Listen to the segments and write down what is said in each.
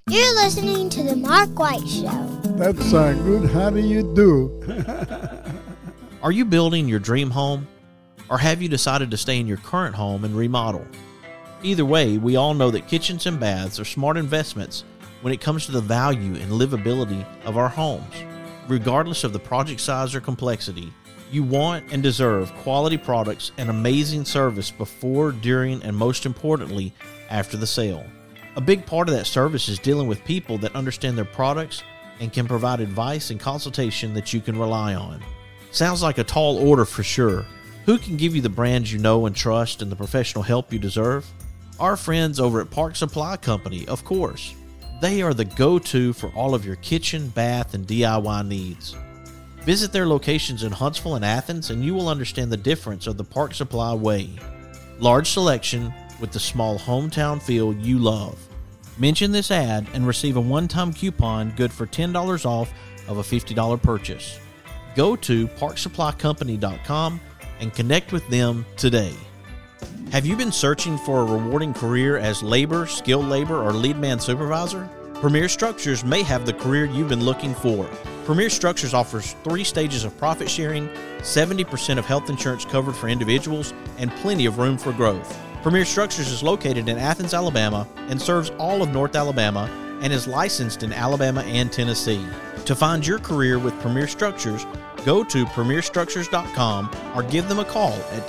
You're listening to The Mark White Show. That sounds good. How do you do? Are you building your dream home? Or have you decided to stay in your current home and remodel? Either way, we all know that kitchens and baths are smart investments when it comes to the value and livability of our homes. Regardless of the project size or complexity, you want and deserve quality products and amazing service before, during, and most importantly, after the sale. A big part of that service is dealing with people that understand their products and can provide advice and consultation that you can rely on. Sounds like a tall order for sure. Who can give you the brands you know and trust and the professional help you deserve? Our friends over at Park Supply Company, of course. They are the go-to for all of your kitchen, bath, and DIY needs. Visit their locations in Huntsville and Athens and you will understand the difference of the Park Supply way. Large selection with the small hometown feel you love. Mention this ad and receive a one-time coupon good for $10 off of a $50 purchase. Go to parksupplycompany.com and connect with them today. Have you been searching for a rewarding career as labor, skilled labor, or lead man supervisor? Premier Structures may have the career you've been looking for. Premier Structures offers 3 stages of profit sharing, 70% of health insurance covered for individuals, and plenty of room for growth. Premier Structures is located in Athens, Alabama, and serves all of North Alabama and is licensed in Alabama and Tennessee. To find your career with Premier Structures, go to premierstructures.com or give them a call at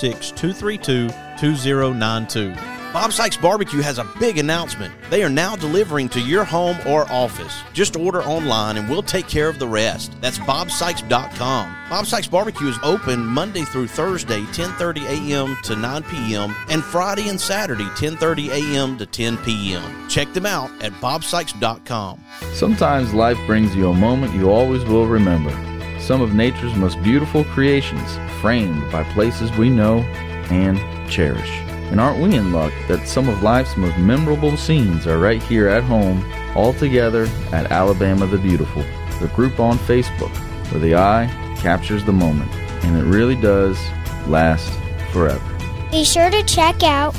256-232-2092. Bob Sykes Barbecue has a big announcement. They are now delivering to your home or office. Just order online and we'll take care of the rest. That's bobsykes.com. Bob Sykes Barbecue is open Monday through Thursday, 10:30 a.m. to 9 p.m., and Friday and Saturday, 10:30 a.m. to 10 p.m. Check them out at bobsykes.com. Sometimes life brings you a moment you always will remember. Some of nature's most beautiful creations, framed by places we know and cherish. And aren't we in luck that some of life's most memorable scenes are right here at home, all together at Alabama the Beautiful, the group on Facebook, where the eye captures the moment, and it really does last forever. Be sure to check out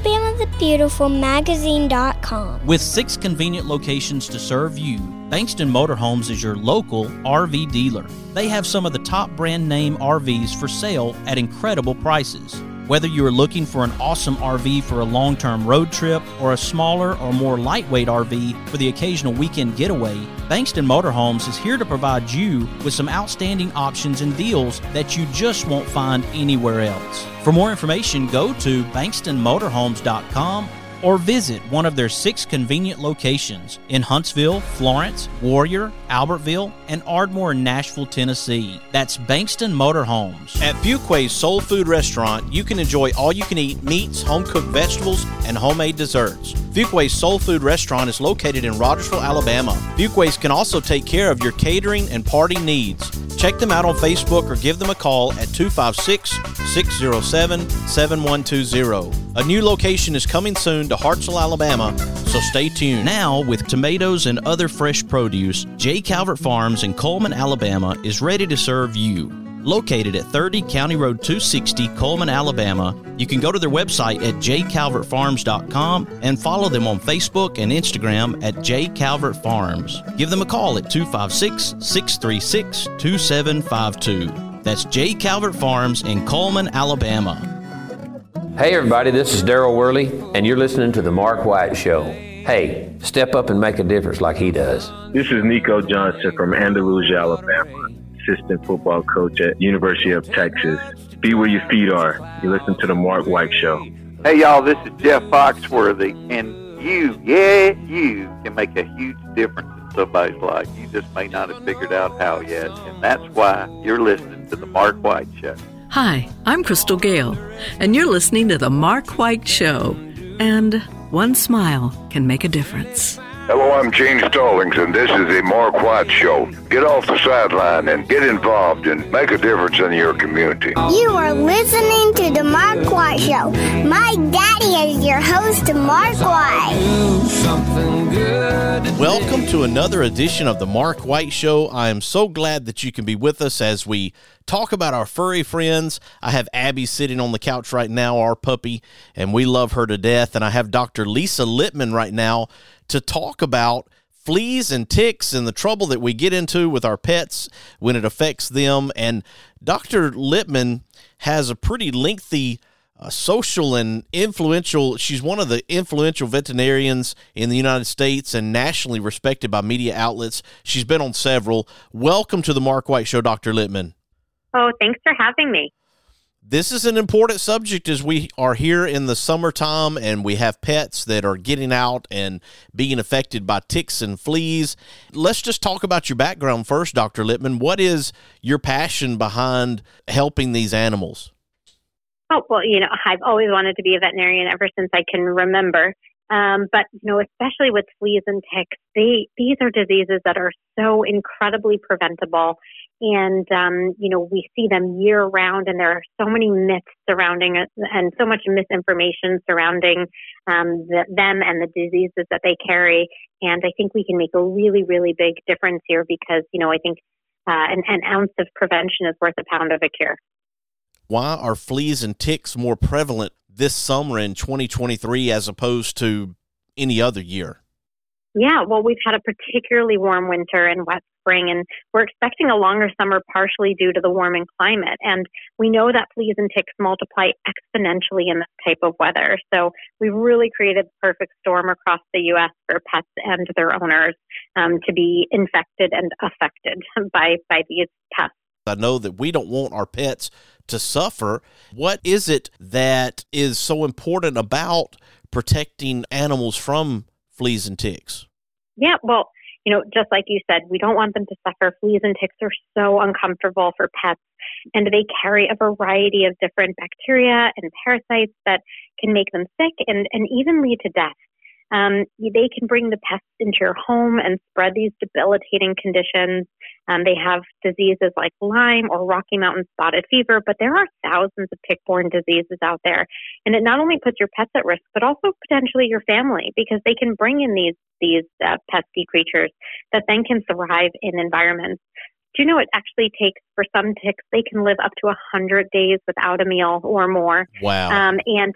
alabamathebeautifulmagazine.com. With 6 convenient locations to serve you, Bankston Motorhomes is your local RV dealer. They have some of the top brand name RVs for sale at incredible prices. Whether you are looking for an awesome RV for a long-term road trip or a smaller or more lightweight RV for the occasional weekend getaway, Bankston Motorhomes is here to provide you with some outstanding options and deals that you just won't find anywhere else. For more information, go to bankstonmotorhomes.com or visit one of their 6 convenient locations in Huntsville, Florence, Warrior, Albertville, and Ardmore in Nashville, Tennessee. That's Bankston Motorhomes. At Fuquay's Soul Food Restaurant, you can enjoy all-you-can-eat meats, home-cooked vegetables, and homemade desserts. Fuquay's Soul Food Restaurant is located in Rogersville, Alabama. Fuquay's can also take care of your catering and party needs. Check them out on Facebook or give them a call at 256-607-7120. A new location is coming soon to Hartselle, Alabama, so stay tuned. Now, with tomatoes and other fresh produce, J. Calvert Farms in Coleman, Alabama is ready to serve you. Located at 30 County Road 260, Coleman, Alabama, you can go to their website at jcalvertfarms.com and follow them on Facebook and Instagram at jcalvertfarms. Give them a call at 256-636-2752. That's J. Calvert Farms in Coleman, Alabama. Hey everybody, this is Daryl Worley, and you're listening to The Mark White Show. Hey, step up and make a difference like he does. This is Nico Johnson from Andalusia, Alabama, assistant football coach at University of Texas. Be where your feet are. You listen to The Mark White Show. Hey y'all, this is Jeff Foxworthy, and you can make a huge difference in somebody's life. You just may not have figured out how yet, and that's why you're listening to The Mark White Show. Hi, I'm Crystal Gale, and you're listening to The Mark White Show. And one smile can make a difference. Hello, I'm Gene Stallings, and this is The Mark White Show. Get off the sideline and get involved and make a difference in your community. You are listening to The Mark White Show. My daddy is your host, Mark White. Welcome to another edition of The Mark White Show. I am so glad that you can be with us as we talk about our furry friends. I have Abby sitting on the couch right now, our puppy, and we love her to death. And I have Dr. Lisa Littman right now to talk about fleas and ticks and the trouble that we get into with our pets when it affects them. And Dr. Lippman has a pretty lengthy social and influential, she's one of the influential veterinarians in the United States and nationally respected by media outlets. She's been on several. Welcome to the Mark White Show, Dr. Lippman. Oh, thanks for having me. This is an important subject as we are here in the summertime and we have pets that are getting out and being affected by ticks and fleas. Let's just talk about your background first, Dr. Lippman. What is your passion behind helping these animals? Oh, well, I've always wanted to be a veterinarian ever since I can remember. But, especially with fleas and ticks, these are diseases that are so incredibly preventable. And, we see them year round, and there are so many myths surrounding it and so much misinformation surrounding them and the diseases that they carry. And I think we can make a really, really big difference here because, I think an ounce of prevention is worth a pound of a cure. Why are fleas and ticks more prevalent this summer in 2023 as opposed to any other year? Yeah, well, we've had a particularly warm winter and wet spring, and we're expecting a longer summer partially due to the warming climate. And we know that fleas and ticks multiply exponentially in this type of weather. So we've really created the perfect storm across the U.S. for pets and their owners to be infected and affected by these pests. I know that we don't want our pets to suffer. What is it that is so important about protecting animals from fleas and ticks? Yeah, well, just like you said, we don't want them to suffer. Fleas and ticks are so uncomfortable for pets, and they carry a variety of different bacteria and parasites that can make them sick and even lead to death. They can bring the pests into your home and spread these debilitating conditions. They have diseases like Lyme or Rocky Mountain spotted fever, but there are thousands of tick-borne diseases out there. And it not only puts your pets at risk, but also potentially your family, because they can bring in these pesky creatures that then can thrive in environments. Do you know it actually takes, for some ticks, they can live up to 100 days without a meal or more. Wow. And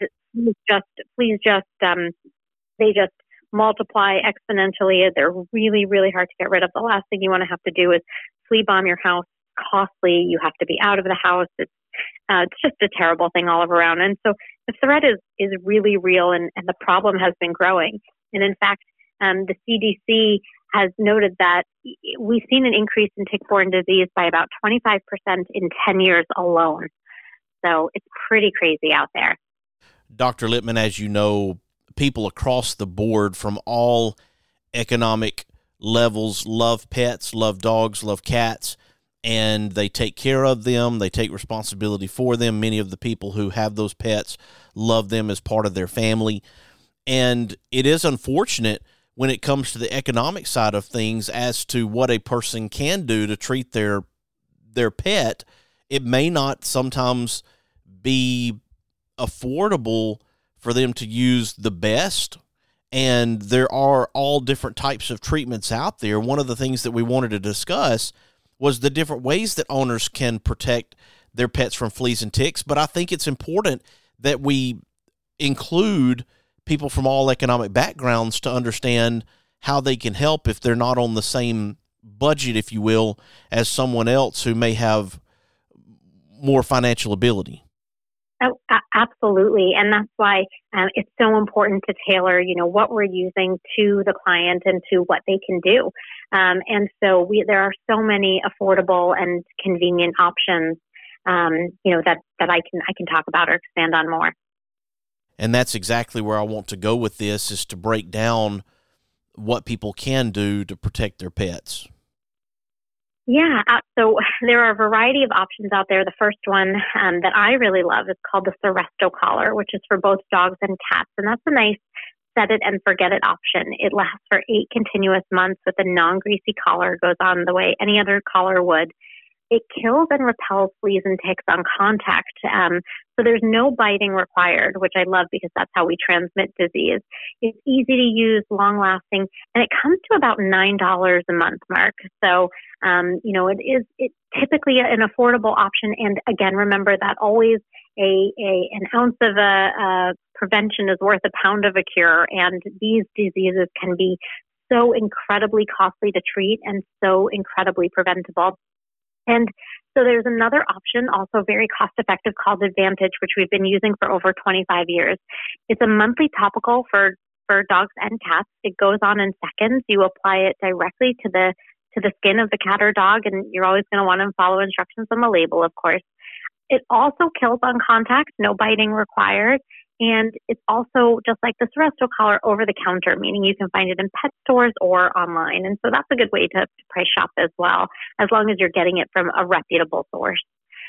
they just multiply exponentially. They're really, really hard to get rid of. The last thing you want to have to do is flea bomb your house. Costly. You have to be out of the house. It's just a terrible thing all around. And so the threat is really real, and the problem has been growing. And in fact, the CDC has noted that we've seen an increase in tick-borne disease by about 25% in 10 years alone. So it's pretty crazy out there. Dr. Lippman, as you know, people across the board from all economic levels love pets, love dogs, love cats, and they take care of them. They take responsibility for them. Many of the people who have those pets love them as part of their family. And it is unfortunate when it comes to the economic side of things as to what a person can do to treat their pet. It may not sometimes be affordable for them to use the best, and there are all different types of treatments out there. One of the things that we wanted to discuss was the different ways that owners can protect their pets from fleas and ticks, but I think it's important that we include people from all economic backgrounds to understand how they can help if they're not on the same budget, if you will, as someone else who may have more financial ability. Oh, absolutely. And that's why it's so important to tailor, what we're using to the client and to what they can do. And so there are so many affordable and convenient options, that I can talk about or expand on more. And that's exactly where I want to go with this, is to break down what people can do to protect their pets. Yeah, so there are a variety of options out there. The first one that I really love is called the Seresto collar, which is for both dogs and cats. And that's a nice set it and forget it option. It lasts for 8 continuous months with a non-greasy collar. It goes on the way any other collar would. It kills and repels fleas and ticks on contact. So there's no biting required, which I love because that's how we transmit disease. It's easy to use, long-lasting, and it comes to about $9 a month, Mark. So, it's typically an affordable option. And again, remember that always an ounce of a prevention is worth a pound of a cure, and these diseases can be so incredibly costly to treat and so incredibly preventable. And so there's another option, also very cost-effective, called Advantage, which we've been using for over 25 years. It's a monthly topical for dogs and cats. It goes on in seconds. You apply it directly to the skin of the cat or dog, and you're always going to want to follow instructions on the label, of course. It also kills on contact, no biting required. And it's also, just like the Seresto collar, over the counter, meaning you can find it in pet stores or online. And so that's a good way to price shop as well, as long as you're getting it from a reputable source.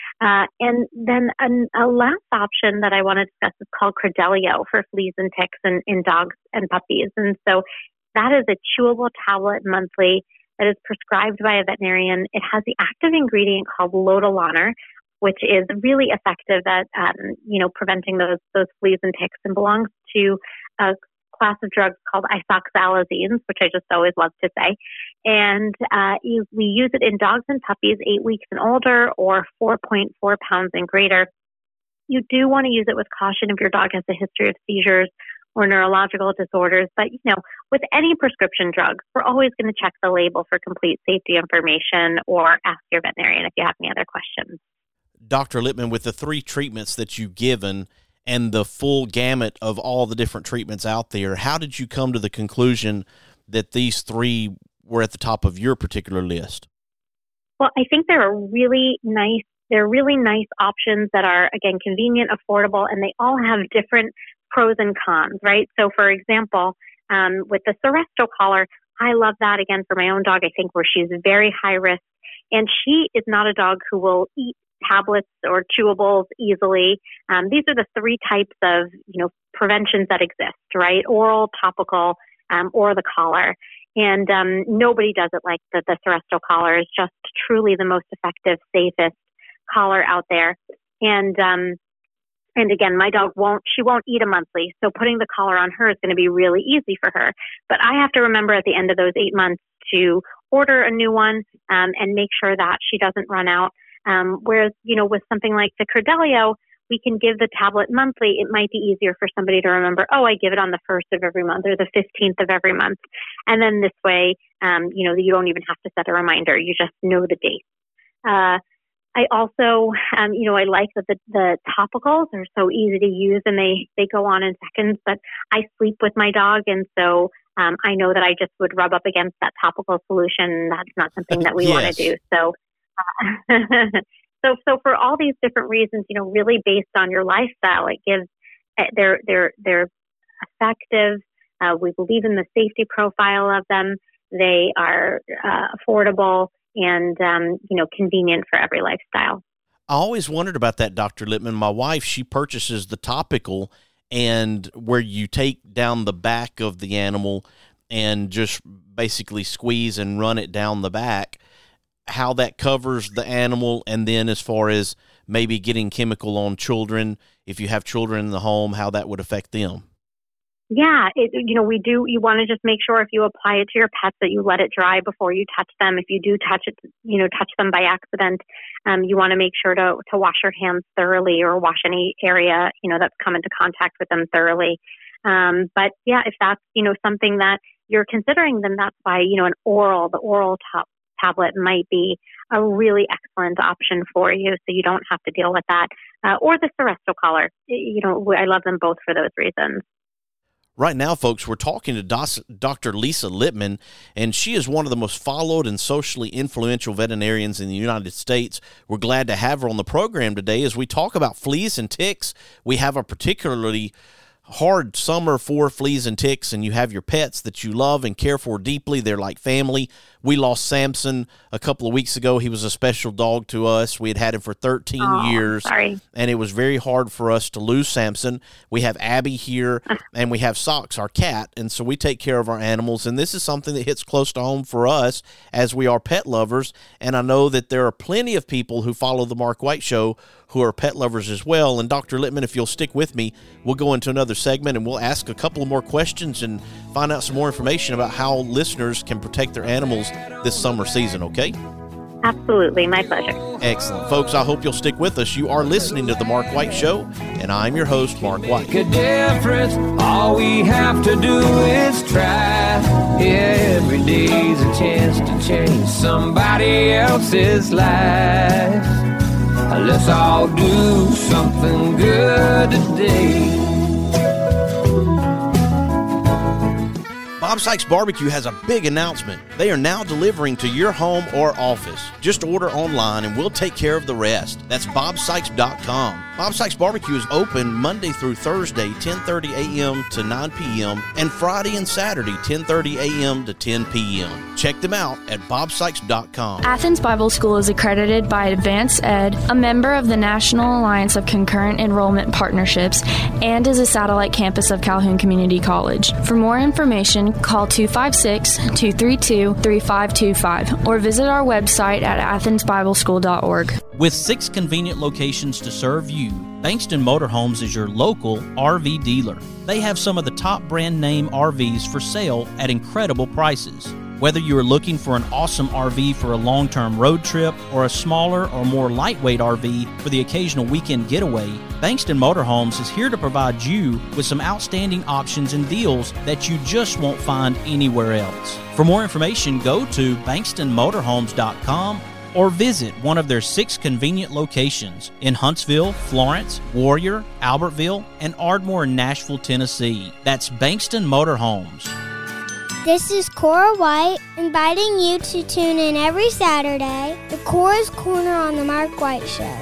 And then a last option that I want to discuss is called Credelio for fleas and ticks in dogs and puppies. And so that is a chewable tablet monthly that is prescribed by a veterinarian. It has the active ingredient called Lotilaner, which is really effective at, preventing those fleas and ticks, and belongs to a class of drugs called isoxazolines, which I just always love to say. And we use it in dogs and puppies 8 weeks and older, or 4.4 pounds and greater. You do want to use it with caution if your dog has a history of seizures or neurological disorders. But, with any prescription drugs, we're always going to check the label for complete safety information, or ask your veterinarian if you have any other questions. Dr. Littman, with the 3 treatments that you've given and the full gamut of all the different treatments out there, how did you come to the conclusion that these 3 were at the top of your particular list? Well, I think they're really nice options that are, again, convenient, affordable, and they all have different pros and cons, right? So, for example, with the Seresto collar, I love that, again, for my own dog, I think, where she's very high risk, and she is not a dog who will eat tablets or chewables easily. These are the 3 types of, preventions that exist, right? Oral, topical, or the collar. And nobody does it like the Seresto collar. Is just truly the most effective, safest collar out there. And again, my dog won't eat a monthly. So putting the collar on her is going to be really easy for her. But I have to remember at the end of those 8 months to order a new one, and make sure that she doesn't run out. Whereas, with something like the Credelio, we can give the tablet monthly. It might be easier for somebody to remember, I give it on the 1st of every month or the 15th of every month. And then this way, you don't even have to set a reminder. You just know the date. I also, I like that the topicals are so easy to use, and they go on in seconds, but I sleep with my dog. And so I know that I just would rub up against that topical solution. That's not something that we want to do. So, so for all these different reasons, really based on your lifestyle, it gives they're effective. We believe in the safety profile of them. They are affordable and convenient for every lifestyle. I always wondered about that, Dr. Littman. My wife, she purchases the topical, and where you take down the back of the animal and just basically squeeze and run it down the back, how that covers the animal. And then as far as maybe getting chemical on children, if you have children in the home, how that would affect them. Yeah, you want to just make sure if you apply it to your pets that you let it dry before you touch them. If you do touch them by accident, you want to make sure to wash your hands thoroughly, or wash any area, that's come into contact with them thoroughly. But yeah, if that's, something that you're considering, then that's why, the oral tablet might be a really excellent option for you. So you don't have to deal with that. Or the Seresto collar. I love them both for those reasons. Right now, folks, we're talking to Dr. Lisa Littman, and she is one of the most followed and socially influential veterinarians in the United States. We're glad to have her on the program today as we talk about fleas and ticks. We have a particularly hard summer for fleas and ticks, and you have your pets that you love and care for deeply. They're like family. We lost Samson a couple of weeks ago. He was a special dog to us. We had him for 13 years, and it was very hard for us to lose Samson. We have Abby here, and we have Socks, our cat, and so we take care of our animals, and this is something that hits close to home for us as we are pet lovers, and I know that there are plenty of people who follow the Mark White Show who are pet lovers as well. And Dr. Littman, if you'll stick with me, we'll go into another segment and we'll ask a couple of more questions and find out some more information about how listeners can protect their animals this summer season, okay? Absolutely. My pleasure. Excellent. Folks, I hope you'll stick with us. You are listening to The Mark White Show, and I'm your host, Mark White. Make a difference. All we have to do is try. Yeah, every day's a chance to change somebody else's life. Let's all do something good today. Bob Sykes Barbecue has a big announcement. They are now delivering to your home or office. Just order online and we'll take care of the rest. That's bobsykes.com. Bob Sykes Barbecue is open Monday through Thursday, 10:30 a.m. to 9 p.m., and Friday and Saturday, 10:30 a.m. to 10 p.m. Check them out at bobsykes.com. Athens Bible School is accredited by Advance Ed, a member of the National Alliance of Concurrent Enrollment Partnerships, and is a satellite campus of Calhoun Community College. For more information, call 256-232-3525 or visit our website at athensbibleschool.org. With 6 convenient locations to serve you, Bankston Motorhomes is your local RV dealer. They have some of the top brand name RVs for sale at incredible prices. Whether you are looking for an awesome RV for a long-term road trip or a smaller or more lightweight RV for the occasional weekend getaway, Bankston Motorhomes is here to provide you with some outstanding options and deals that you just won't find anywhere else. For more information, go to bankstonmotorhomes.com or visit one of their 6 convenient locations in Huntsville, Florence, Warrior, Albertville, and Ardmore in Nashville, Tennessee. That's Bankston Motorhomes. This is Cora White, inviting you to tune in every Saturday to Cora's Corner on The Mark White Show.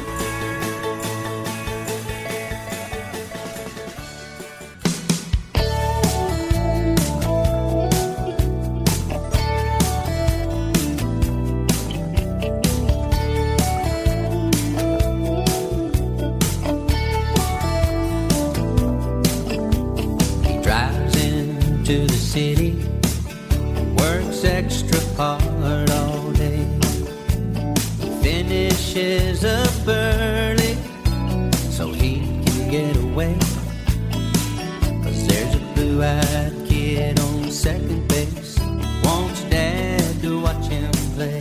He drives into the city, works extra hard all day, finishes up early so he can get away. 'Cause there's a blue-eyed kid on second base, wants Dad to watch him play.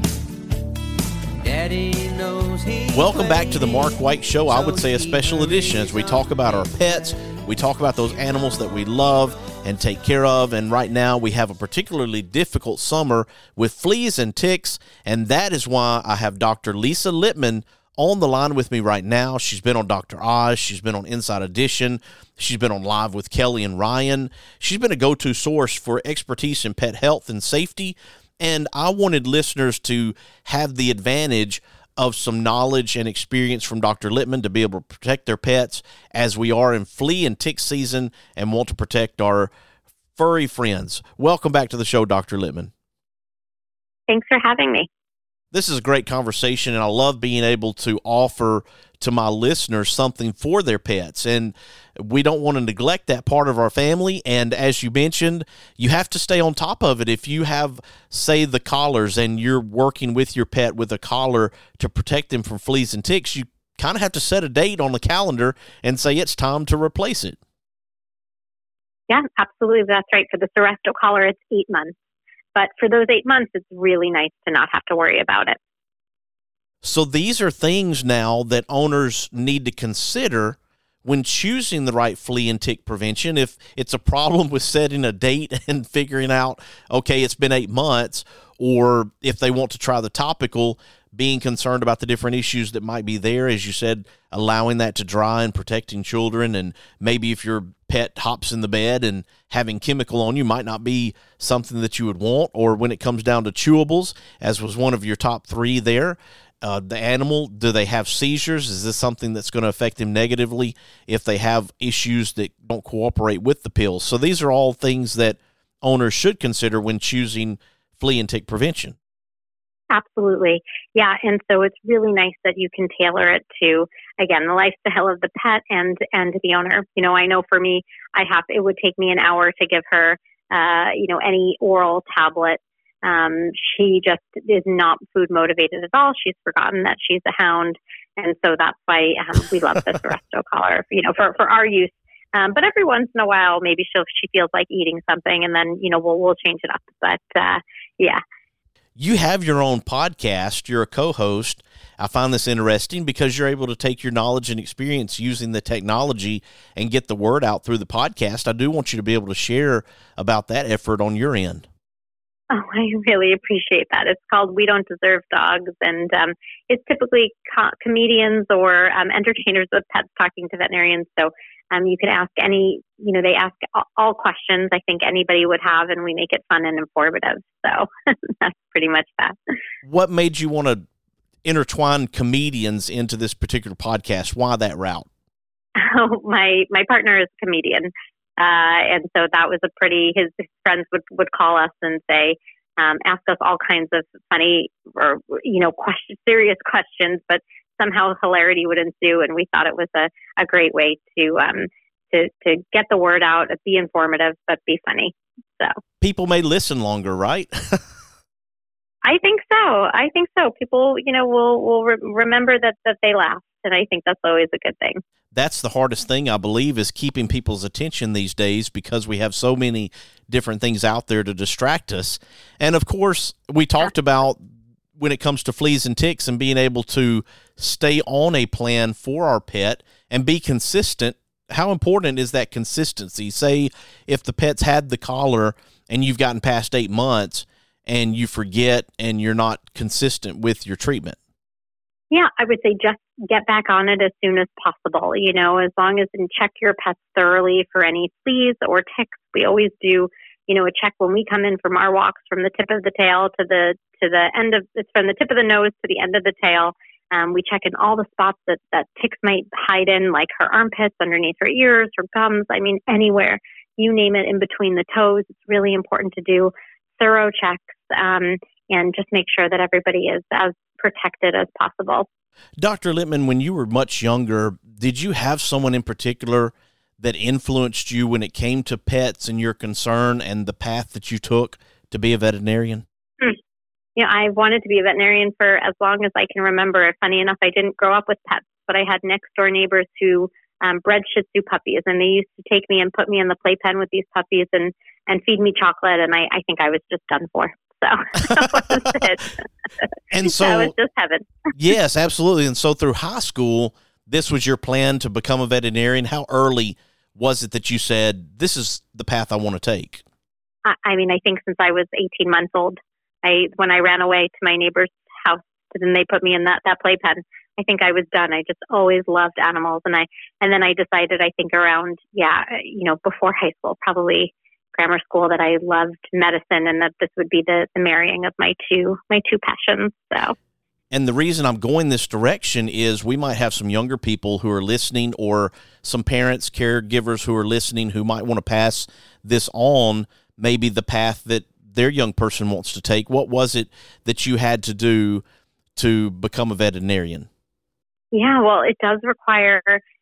Daddy knows he. Welcome back to the Mark White Show. I would say a special edition as we talk about our pets. We talk about those animals that we love and take care of. And right now we have a particularly difficult summer with fleas and ticks. And that is why I have Dr. Lisa Littman on the line with me right now. She's been on Dr. Oz. She's been on Inside Edition. She's been on Live with Kelly and Ryan. She's been a go-to source for expertise in pet health and safety. And I wanted listeners to have the advantage of some knowledge and experience from Dr. Littman to be able to protect their pets as we are in flea and tick season and want to protect our furry friends. Welcome back to the show, Dr. Littman. Thanks for having me. This is a great conversation, and I love being able to offer to my listeners something for their pets. And we don't want to neglect that part of our family. And as you mentioned, you have to stay on top of it. If you have, say, the collars and you're working with your pet with a collar to protect them from fleas and ticks, you kind of have to set a date on the calendar and say it's time to replace it. Yeah, absolutely. That's right. For the Seresto collar, it's 8 months. But for those 8 months, it's really nice to not have to worry about it. So these are things now that owners need to consider when choosing the right flea and tick prevention. If it's a problem with setting a date and figuring out, okay, it's been 8 months, or if they want to try the topical, being concerned about the different issues that might be there, as you said, allowing that to dry and protecting children. And maybe if your pet hops in the bed and having chemical on you might not be something that you would want. Or when it comes down to chewables, as was one of your top 3 there, the animal, do they have seizures? Is this something that's going to affect them negatively if they have issues that don't cooperate with the pills? So these are all things that owners should consider when choosing flea and tick prevention. Absolutely. Yeah. And so it's really nice that you can tailor it to, again, the lifestyle of the pet and the owner. You know, I know for me, it would take me an hour to give her, any oral tablet. She just is not food motivated at all. She's forgotten that she's a hound. And so that's why we love the Seresto collar, for our use. But every once in a while, maybe she feels like eating something, and then, we'll change it up. But, yeah. You have your own podcast. You're a co-host. I find this interesting because you're able to take your knowledge and experience using the technology and get the word out through the podcast. I do want you to be able to share about that effort on your end. Oh, I really appreciate that. It's called We Don't Deserve Dogs, and it's typically comedians or entertainers with pets talking to veterinarians. So you can ask they ask all questions I think anybody would have, and we make it fun and informative. So that's pretty much that. What made you want to intertwine comedians into this particular podcast? Why that route? Oh, my partner is a comedian. And so that was his friends would call us and say, ask us all kinds of funny or, serious questions, but somehow hilarity would ensue. And we thought it was a great way to get the word out, be informative, but be funny. So people may listen longer, right? I think so. People, will remember that they laughed. And I think that's always a good thing. That's the hardest thing, I believe, is keeping people's attention these days because we have so many different things out there to distract us. And, of course, we talked about when it comes to fleas and ticks and being able to stay on a plan for our pet and be consistent. How important is that consistency? Say if the pet's had the collar and you've gotten past 8 months and you forget and you're not consistent with your treatment. Yeah, I would say just get back on it as soon as possible. As long as you check your pets thoroughly for any fleas or ticks. We always do, a check when we come in from our walks from the tip of the tail to the end of, it's from the tip of the nose to the end of the tail. We check in all the spots that ticks might hide in, like her armpits, underneath her ears, her gums. I mean, anywhere, you name it, in between the toes. It's really important to do thorough checks and just make sure that everybody is as protected as possible. Dr. Littman, when you were much younger, did you have someone in particular that influenced you when it came to pets and your concern and the path that you took to be a veterinarian? I wanted to be a veterinarian for as long as I can remember. Funny enough, I didn't grow up with pets, but I had next door neighbors who bred Shih Tzu puppies, and they used to take me and put me in the playpen with these puppies and feed me chocolate, and I think I was just done for. So that was it. And so that was just heaven. Yes, absolutely. And so through high school, this was your plan to become a veterinarian. How early was it that you said, this is the path I want to take? I think since I was 18 months old, when I ran away to my neighbor's house, and they put me in that playpen, I think I was done. I just always loved animals. And then I decided, I think around, before high school, probably grammar school, that I loved medicine and that this would be the marrying of my two passions. So. And the reason I'm going this direction is we might have some younger people who are listening, or some parents, caregivers who are listening who might want to pass this on, maybe the path that their young person wants to take. What was it that you had to do to become a veterinarian? Yeah, well, it does require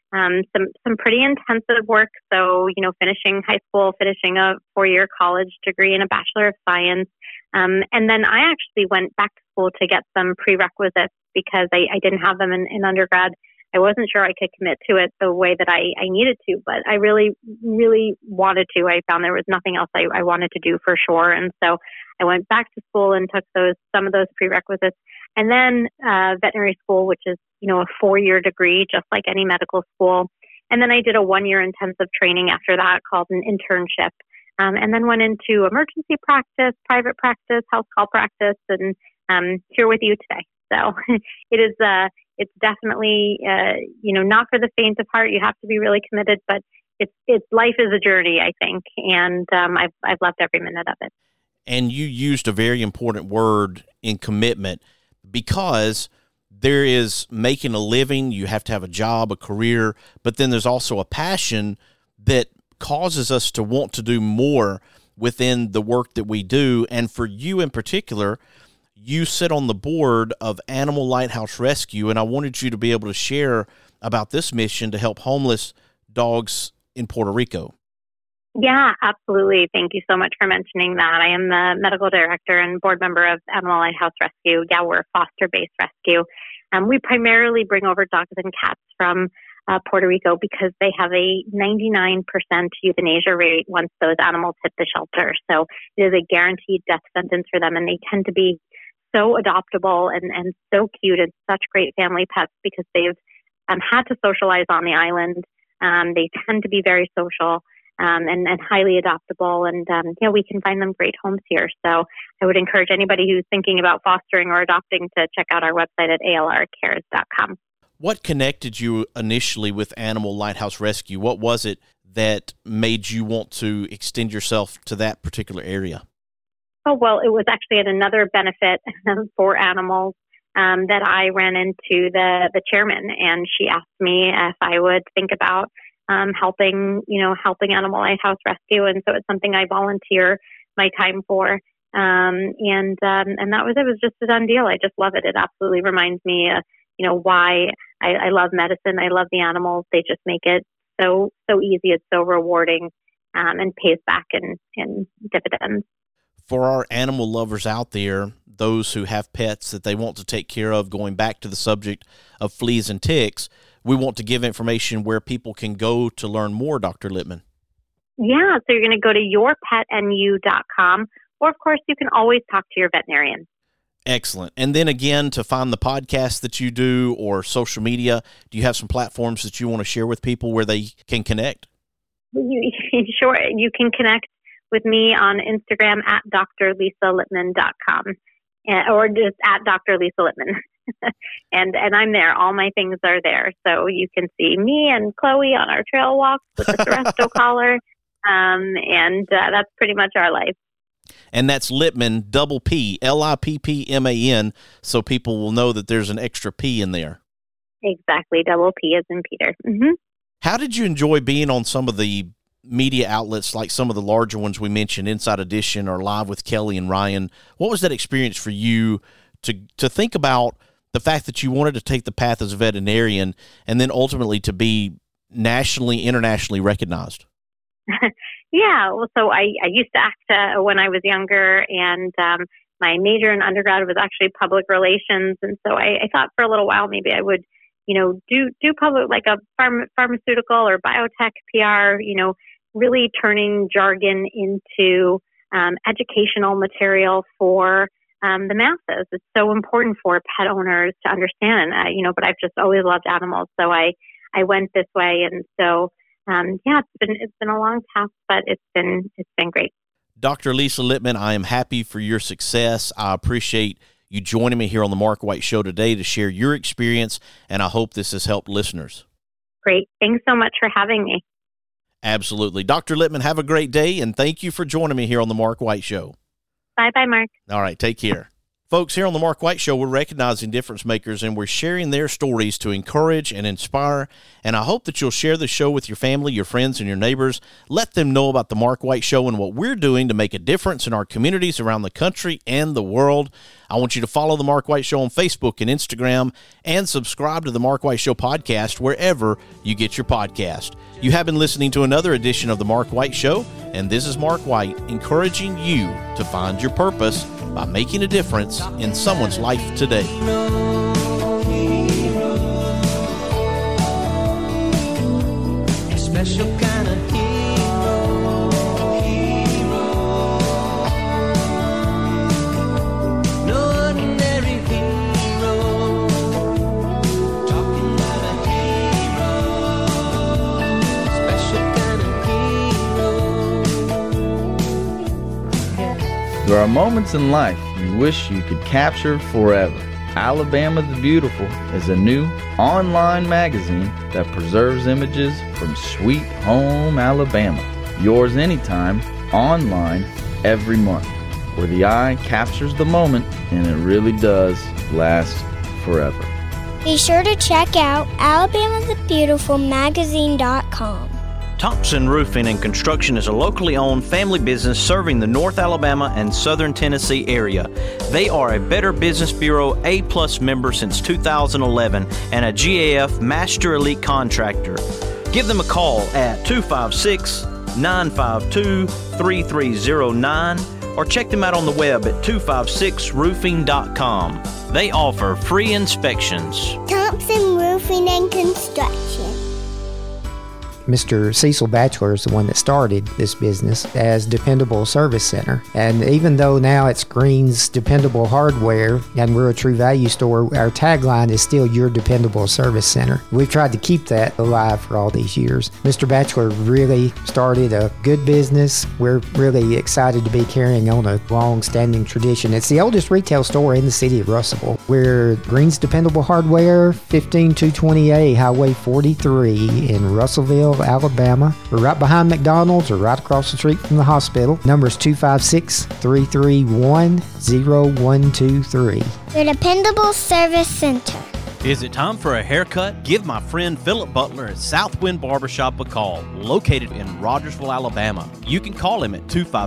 some pretty intensive work. So, finishing high school, finishing a 4-year college degree and a Bachelor of Science. And then I actually went back to school to get some prerequisites because I didn't have them in undergrad. I wasn't sure I could commit to it the way that I needed to, but I really, really wanted to. I found there was nothing else I wanted to do for sure. And so I went back to school and took some of those prerequisites. And then veterinary school, which is, a 4-year degree, just like any medical school. And then I did a 1-year intensive training after that called an internship. And then went into emergency practice, private practice, house call practice, and here with you today. So it's definitely, not for the faint of heart. You have to be really committed, but it's life is a journey, I think. And I've loved every minute of it. And you used a very important word in commitment, because there is making a living. You have to have a job, a career, but then there's also a passion that causes us to want to do more within the work that we do. And for you in particular, you sit on the board of Animal Lighthouse Rescue, and I wanted you to be able to share about this mission to help homeless dogs in Puerto Rico. Yeah, absolutely. Thank you so much for mentioning that. I am the medical director and board member of Animal Lighthouse Rescue. Yeah, we're a foster-based rescue. We primarily bring over dogs and cats from Puerto Rico because they have a 99% euthanasia rate once those animals hit the shelter. So it is a guaranteed death sentence for them, and they tend to be so adoptable and so cute and such great family pets because they've had to socialize on the island. They tend to be very social and highly adoptable. And, we can find them great homes here. So I would encourage anybody who's thinking about fostering or adopting to check out our website at alrcares.com. What connected you initially with Animal Lighthouse Rescue? What was it that made you want to extend yourself to that particular area? Oh, well, it was actually at another benefit for animals that I ran into the chairman, and she asked me if I would think about helping Animal Lighthouse Rescue, and so it's something I volunteer my time for. And that was it. Was just a done deal. I just love it. It absolutely reminds me, why I love medicine. I love the animals. They just make it so easy. It's so rewarding, and pays back in dividends. For our animal lovers out there, those who have pets that they want to take care of, going back to the subject of fleas and ticks, we want to give information where people can go to learn more, Dr. Littman. Yeah, so you're going to go to yourpetnu.com, or of course, you can always talk to your veterinarian. Excellent. And then again, to find the podcast that you do or social media, do you have some platforms that you want to share with people where they can connect? Sure. You can connect with me on Instagram at drlisalittman.com or just at Dr. Lisa Littman. and I'm there. All my things are there. So you can see me and Chloe on our trail walks with the Seresto collar. And that's pretty much our life. And that's Littman, double P, Lippman, so people will know that there's an extra P in there. Exactly. Double P as in Peter. Mm-hmm. How did you enjoy being on some of the media outlets, like some of the larger ones we mentioned, Inside Edition or Live with Kelly and Ryan? What was that experience for you to think about the fact that you wanted to take the path as a veterinarian and then ultimately to be nationally, internationally recognized? Yeah, well, so I used to act when I was younger, and my major in undergrad was actually public relations, and so I thought for a little while maybe I would, do public, like a pharmaceutical or biotech PR, really turning jargon into educational material for the masses. It's so important for pet owners to understand, but I've just always loved animals, so I went this way, and so. It's been a long path, but it's been great. Dr. Lisa Littman, I am happy for your success. I appreciate you joining me here on the Mark White Show today to share your experience, and I hope this has helped listeners. Great. Thanks so much for having me. Absolutely. Dr. Littman, have a great day, and thank you for joining me here on the Mark White Show. Bye-bye, Mark. All right, take care. Folks, here on the Mark White Show, we're recognizing difference makers, and we're sharing their stories to encourage and inspire. And I hope that you'll share the show with your family, your friends, and your neighbors. Let them know about the Mark White Show and what we're doing to make a difference in our communities around the country and the world. I want you to follow the Mark White Show on Facebook and Instagram, and subscribe to the Mark White Show podcast wherever you get your podcast. You have been listening to another edition of the Mark White Show, and this is Mark White encouraging you to find your purpose by making a difference in someone's life today. Special kind of hero. No ordinary hero. Talking about a hero. Special kind of hero. There are moments in life you wish you could capture forever. Alabama the Beautiful is a new online magazine that preserves images from sweet home Alabama. Yours anytime, online, every month, where the eye captures the moment and it really does last forever. Be sure to check out alabamathebeautifulmagazine.com. Thompson Roofing and Construction is a locally owned family business serving the North Alabama and Southern Tennessee area. They are a Better Business Bureau A+ member since 2011 and a GAF Master Elite Contractor. Give them a call at 256-952-3309 or check them out on the web at 256roofing.com. They offer free inspections. Thompson Roofing and Construction. Mr. Cecil Batchelor is the one that started this business as Dependable Service Center. And even though now it's Green's Dependable Hardware and we're a True Value store, our tagline is still Your Dependable Service Center. We've tried to keep that alive for all these years. Mr. Batchelor really started a good business. We're really excited to be carrying on a long-standing tradition. It's the oldest retail store in the city of Russellville. We're Green's Dependable Hardware, 15220A Highway 43 in Russellville, Alabama. We're right behind McDonald's or right across the street from the hospital. Number is 256-331-0123. Your Dependable Service Center. Is it time for a haircut? Give my friend Philip Butler at Southwind Barbershop a call, located in Rogersville, Alabama. You can call him at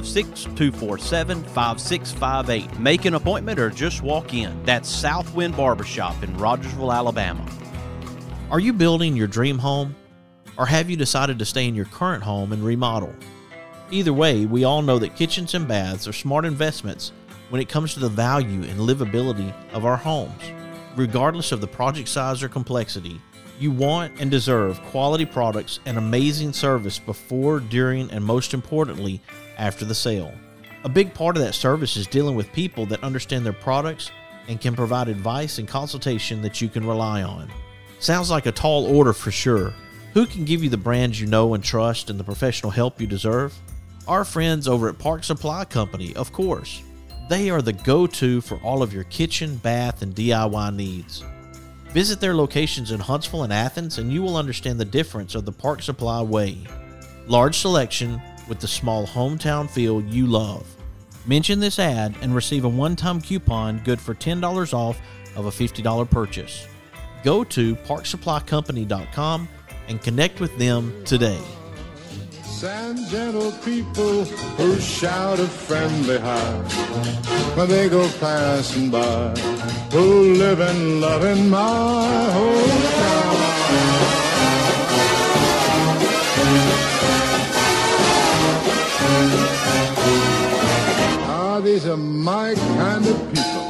256-247-5658. Make an appointment or just walk in. That's Southwind Barbershop in Rogersville, Alabama. Are you building your dream home? Or have you decided to stay in your current home and remodel? Either way, we all know that kitchens and baths are smart investments when it comes to the value and livability of our homes. Regardless of the project size or complexity, you want and deserve quality products and amazing service before, during, and most importantly, after the sale. A big part of that service is dealing with people that understand their products and can provide advice and consultation that you can rely on. Sounds like a tall order for sure. Who can give you the brands you know and trust and the professional help you deserve? Our friends over at Park Supply Company, of course. They are the go-to for all of your kitchen, bath, and DIY needs. Visit their locations in Huntsville and Athens and you will understand the difference of the Park Supply way. Large selection with the small hometown feel you love. Mention this ad and receive a one-time coupon good for $10 off of a $50 purchase. Go to parksupplycompany.com and connect with them today. And gentle people who shout a friendly hi when they go passing by, who live and love in my hometown. These are my kind of people.